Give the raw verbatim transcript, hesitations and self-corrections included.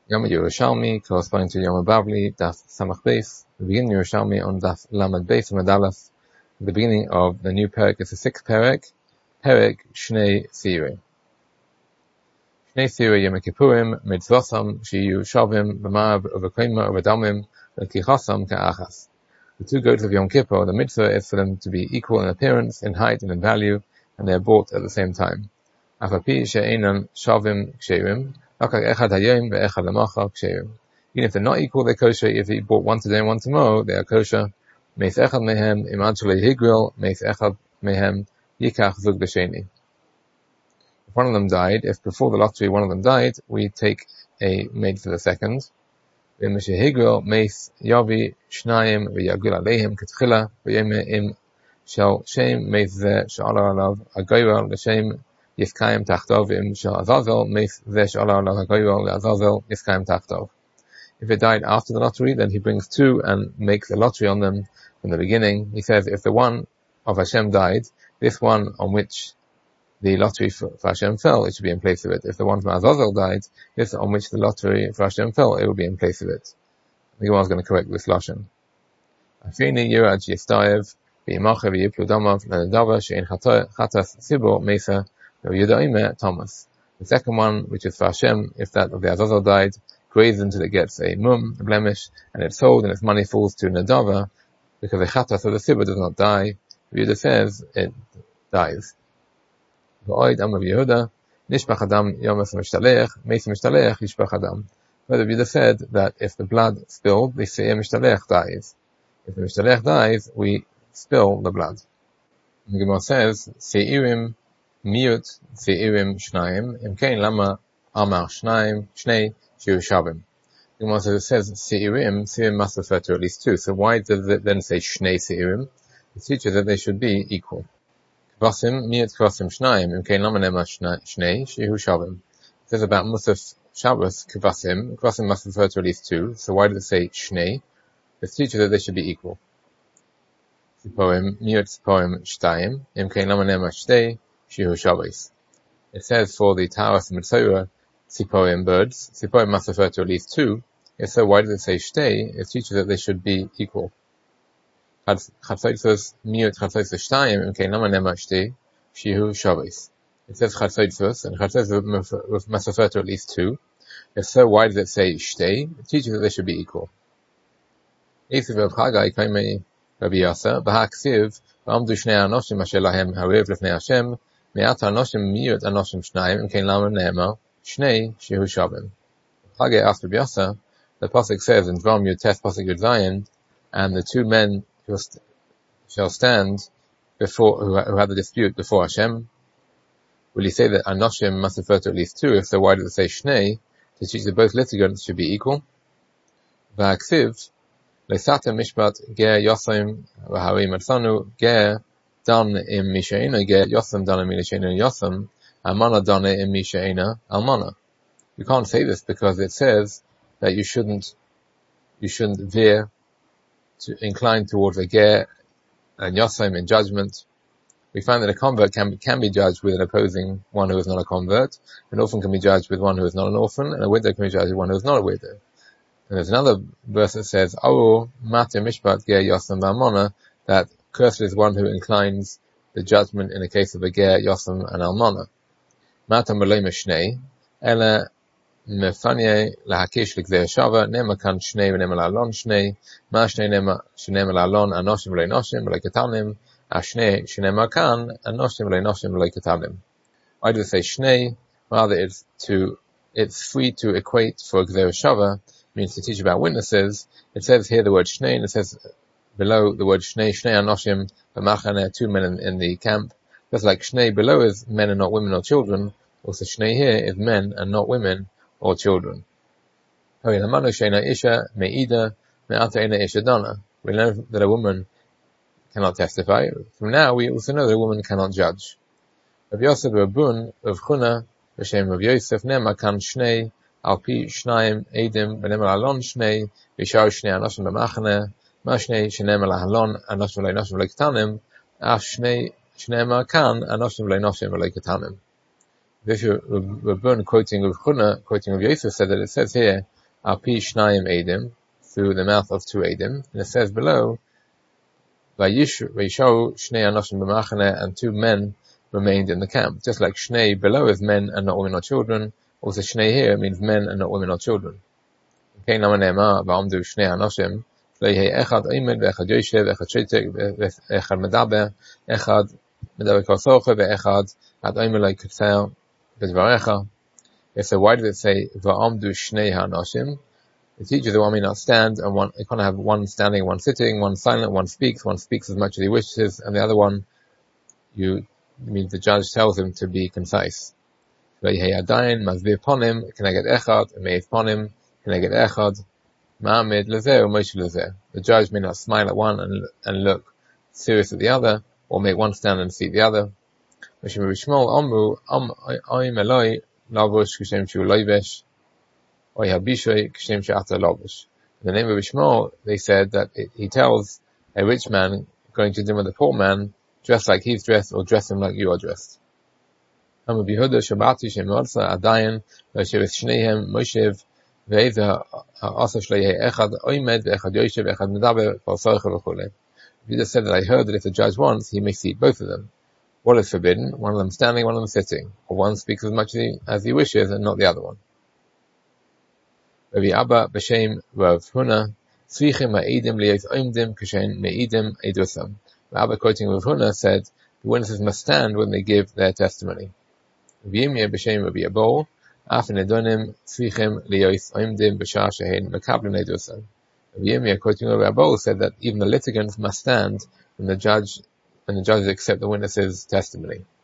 Yom Yerushalmi, corresponding to Yom Bavli, Daf Samach Beis. The beginning of Yerushalmi on Daf Lamed Beis Amud Aleph. The beginning of the new Perek is the sixth Perek, Perek Shnei Sirei. Shnei Sirei Yom Kippurim, Mitzvosam, Shiyu Shavim, B'marav, Uvekoma, Uvadamim, V'kichasam Ka'achas. The two goats of Yom Kippur, the mitzvah is for them to be equal in appearance, in height, and in value, and they are bought at the same time. Afapi she'enan Shavim Ksherim, even if they're not equal, they're kosher. If you bought one today and one tomorrow, they are kosher. If one of them died, if before the lottery one of them died, we take a maid for the second. Yiskayim Tachtov im Shal Azazel, Meis Zesh Allah Hagayo Azazel, Yiskayim Tachtov. If it died after the lottery, then he brings two and makes a lottery on them from the beginning. He says, if the one of Hashem died, this one on which the lottery for, for Hashem fell, it should be in place of it. If the one from Azazel died, this on which the lottery for Hashem fell, it will be in place of it. The Gemara is going to correct this lashon. Afini Yiraj Yistayev, V'yimacha V'yiplu Damav, L'nedava She'en Chatas Sibor Mesa, Thomas. The second one, which is for Hashem, if that of the Azazel died, grazes until it gets a mum, a blemish, and it's sold and its money falls to Nadava, because the Chatas of the Sibur does not die. Yehuda says it dies. V'oid Amar Yehuda, Nishpach Adam Yomas Mishtalech, Meis Mishtalech Yishpach Adam. Further, Yehuda said that if the blood spilled, the Seir Mishtalech dies. If the Mishtalech dies, we spill the blood. The Gemara says, Seirim Miut Seirim Shnayim, Imkein Lama Amar Shnayim, Shnei Shiu Shavim. The Gemara says, it says Seirim, Seirim must refer to at least two. So why does it then say Shnei Seirim? It teaches that they should be equal. Kvasim Miut Kvasim Shnayim, Imkein Lama Nema Shnei Shiu Shavim. It says about Musaf Shabbos Kvasim, Kvasim must refer to at least two. So why does it say Shnei? It teaches that they should be equal. Sipoim Miut Sipoim Shtayim, Imkein Lama Nema Shtei Shihu Shabbos. It says for the Taras and Mitzorah, Sipoim birds, Sipoim must refer to at least two. If so, why does it say Shtei? It teaches that they should be equal. Chatzotzos Miut Chatzotzos Shtayim, Imkein Lama Nema Shtei Shihu Shabbos. It says Chatzotzos, and Chatzotzos must refer to at least two. If so, why does it say Shtei? It teaches that they should be equal. Esiv of Chagai Kaimei Rabbi Yasa, B'ha'ksiv, V'amdu Shnei Anoshim Asher Lahem Hariv Lefnei Hashem, Me'at Anoshim Miut Anoshim Shnayim, Imkein Lama Ne'ema, Shnei Shihu Shavim. Chagai asked Rabbi Yasa, the pasuk says in Dvarim Yud Tes pasuk Yud Zayin, and the two men who st- shall stand before, who, who had the dispute before Hashem. Will he say that Anoshim must refer to at least two? If so, why does it say Shnei? To teach that both litigants should be equal. V'ha'ksiv, Leisata Mishpat Ger Yosem V'Hari Matzanu Ger Dan Im Mishaina Ger Yosem Dan Im Mishaina Yosem Almana Dan Im Mishaina Almana. You can't say this because it says that you shouldn't you shouldn't veer to incline towards a Ger and Yosem in judgment. We find that a convert can can be judged with an opposing one who is not a convert. An orphan can be judged with one who is not an orphan, and a widow can be judged with one who is not a widow. And there's another verse that says, "Oh, Mate Mishpat Ger Yosem V'Almana," that cursed is one who inclines the judgment in the case of a Ger, Yosem, and Almana. Mate Malay Mishnei, Ela Mefanye Lahakish L'Gzei Shava, Nema Kan Shnei V'Nema La'alon Shnei, Ma Shnei Nema Shnema La'alon Anoshim V'Lei Noshim V'Lei Ketanim, Ashnei Shnema Kan Anoshim V'Lei Noshim V'Lei Ketanim. Why do they say Shnei? Rather, it's to it's free to equate for Gzei Shava. Means to teach about witnesses. It says here the word Shnei, and it says below the word Shnei, Shnei Anoshim, B'machane, two men in, in the camp. Just like Shnei below is men and not women or children, also Shnei here is men and not women or children. We learn that a woman cannot testify. From now we also know that a woman cannot judge. Rabbi Yosef Rabun of Chuna, B'Shem Rabbi Yosef, Nema Kan Shnei, Alpi Shnayim Eidim V'Nema La'alon Shnei V'Shar Shnei Anoshim B'Machane Ma Shnei Shnema La'alon Anoshim V'Lei Noshim V'Lei Ketanim Af Shnei Shnema Kan Anoshim V'Lei Noshim V'Lei Ketanim. Rabbi Rabun quoting Rav Chuna, quoting Rav Yosef, said that it says here al pi shnayim edim, through the mouth of two edim, and it says below, vayishu shnei anoshim b'machane, and two men remained in the camp. Just like shnei below is men and not women or children, also shnei here means men and not women or children. Okay, nama ne'ema va'amdu shnei anoshim, v'yehei echad oimed ve'echad yoshev ve'echad shetek ve'echad medaber, echad medaber kosoche ve'echad ad oimed lo yikutzer b'dvarecha. So why does it say va'amdu shnei ha'anoshim? The teacher that one may not stand, and one, you can't have one standing, one sitting, one silent, one speaks, one speaks as much as he wishes, and the other one, you, I mean, the judge tells him to be concise. The judge may not smile at one and, and look serious at the other, or make one stand and see the other. In the name of Ishmael, they said that it, he tells a rich man going to dinner with a poor man, dress like he's dressed, or dress him like you are dressed. So the Judah said that I heard that if the judge wants, he may seat both of them. What is forbidden? One of them standing, one of them sitting, or one speaks as much as he, as he wishes, and not the other one. Rabbi Abba b'shem Rav Huna, tzrichim ha'edim liyos oimdim k'shen me'idim edusam. Rabbi Abba, quoting Rav Huna, said the witnesses must stand when they give their testimony. Rabbi Yirmiyah b'shem Rabbi Abol, af nedonim tzrichim liyos oimdim b'shar shehein mekablim edusam. Rabbi Yirmiyah, quoting Rabbi Abol, said that even the litigants must stand when the judge when the judges accept the witnesses' testimony.